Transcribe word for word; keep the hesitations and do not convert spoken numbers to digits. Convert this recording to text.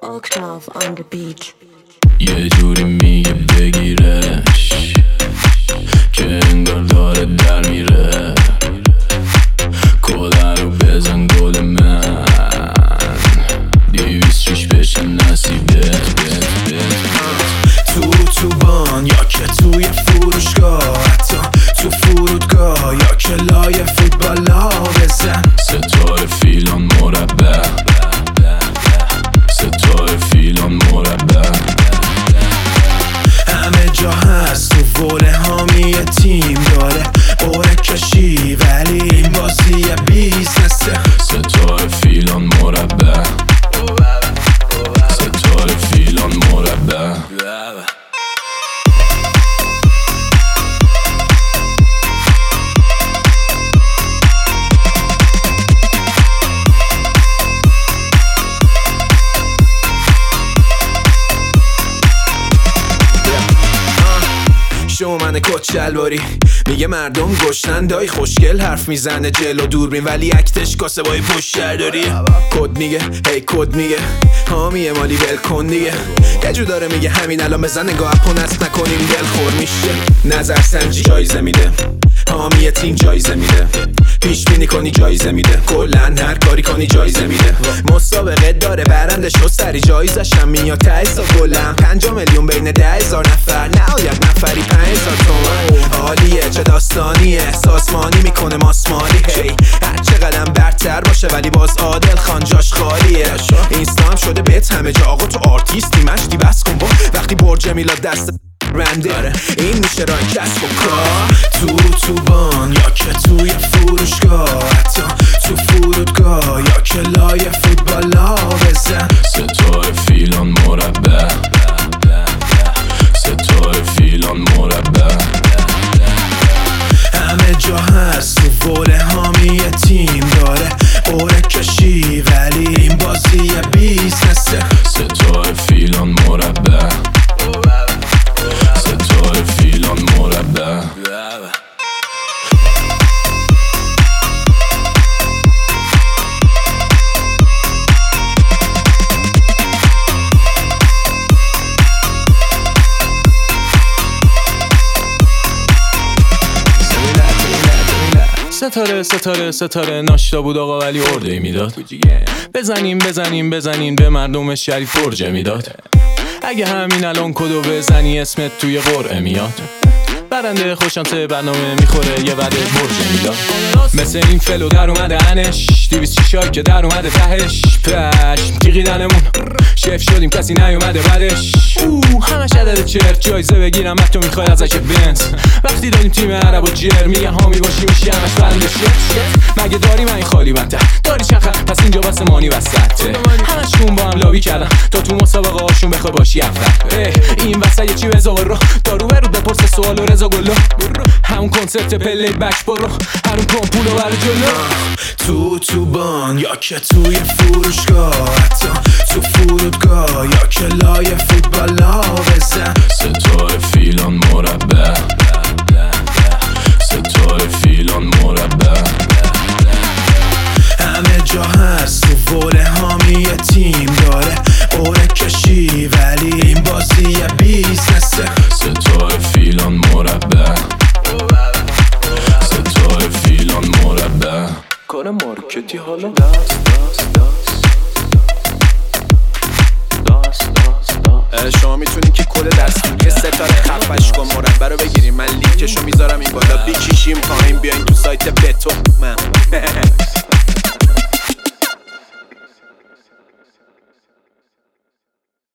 Octave on the beat. یه جوری میگه بگیرش که انگار داره در میره. کده رو بزن گل من، دیویست شیش بشه نصیبت. تو تو بان یا که توی فروشگاه، حتی تو فرودگاه یا که لای فوتبالا بزن. ستاره فیلان مربع، ستاره فیلان مربع. همه جا هست تو وله هامی تیم داره اوره کشی، ولی این بازی بیزنسه. ستاره فیلان مربع، ستاره فیلان مربع. شو من کت شلواری میگه مردم گشتن، دای خوشگل حرف میزنه جلو دوربین، ولی اکتش کاسه بای پشت داری. کد میگه هی کد میگه حامیه مالی ول کن دیگه. یه جو داره میگه همین الان بزن نگاه اپون است نکنیم دل خور میشه. نظر سنجی جایزه میده، حامی تیم جایزه میده، پیش بینی کنی جایزه میده، کلن هر کاری کنی جایزه میده. مسابقه داره برندش رو سری جایزش هم میاد ته سا گلم. پنجا میلیون بین ده هزار نفر، نهایت نفری پنج هزار تومن. عالیه چه داستانیه، سازمانی میکنه ماسمالی. هی هر چه قدم برتر باشه ولی باز عادل خان جاش خالیه. اینستا هم شده بهت همه جا، آقا تو آرتیستی مشتی بس کن با وقتی برج میلاد دست رنده. این میشه راه کسب و کار تو تو بان یا که توی فروشگاه، حتی تو فرودگاه یا که لای فوتبالا بزن. ستاره فیلان مربع، ستاره فیلان مربع. همه جا هست تو وله هامی تیم داره اوره کشی، ولی این بازی بیزنسه. ستاره فیلان مربع، ستاره فیلان مربع. ستاره ستاره ستاره ناشتا بود آقا ولی ارده میداد. بزنیم بزنیم بزنیم به مردم شریف فرجه میداد. اگه همین الان کدو بزنی اسمت توی قرعه میاد. برنده خوشانسه برنامه میخوره یه وعده برجه میداد. مثل این فلو در اومده انش، دیویست شیشایی که در اومده تهش. پشم تیغیدنمون شف شدیم کسی نیومده بعدش. اوه همش عدد چرت جایزه بگیرم بعد تو میخوای ازش بنز. وقتی داریم تیم عرب و جر میگه حامی باشی میشی همش برنده شت. مگه داری من این خالی بنده داری چخر پس اینجا بس مانی وسطه. همشون با هم لابی کردن تا تو مسابقه هاشون بخوای باشی اول. این وسط یه چی بزا رو دارو برو بپرس سوال و رضا گلو. همون کنسپت پلی بک برو هرون کن پولو برو جلو. تو تو بان یا که توی فروشگاه، حتی تو فرودگاه یا که لای فوتبالا بزن. ستاره فیلان مربع، ستاره فیلان مربع. همه جا هست تو وله هامی تیم داره اوره کشی، ولی این بازی بیزنسه. ستاره فیلان مربع، ستاره فیلان مربع. کار مارکتی حالا شما میتونین که کل دستور ستاره خفش کن مربع رو بگیریم. من لینکشو میذارم این بالا، بیکشیم پایین بیاین تو سایت بتو من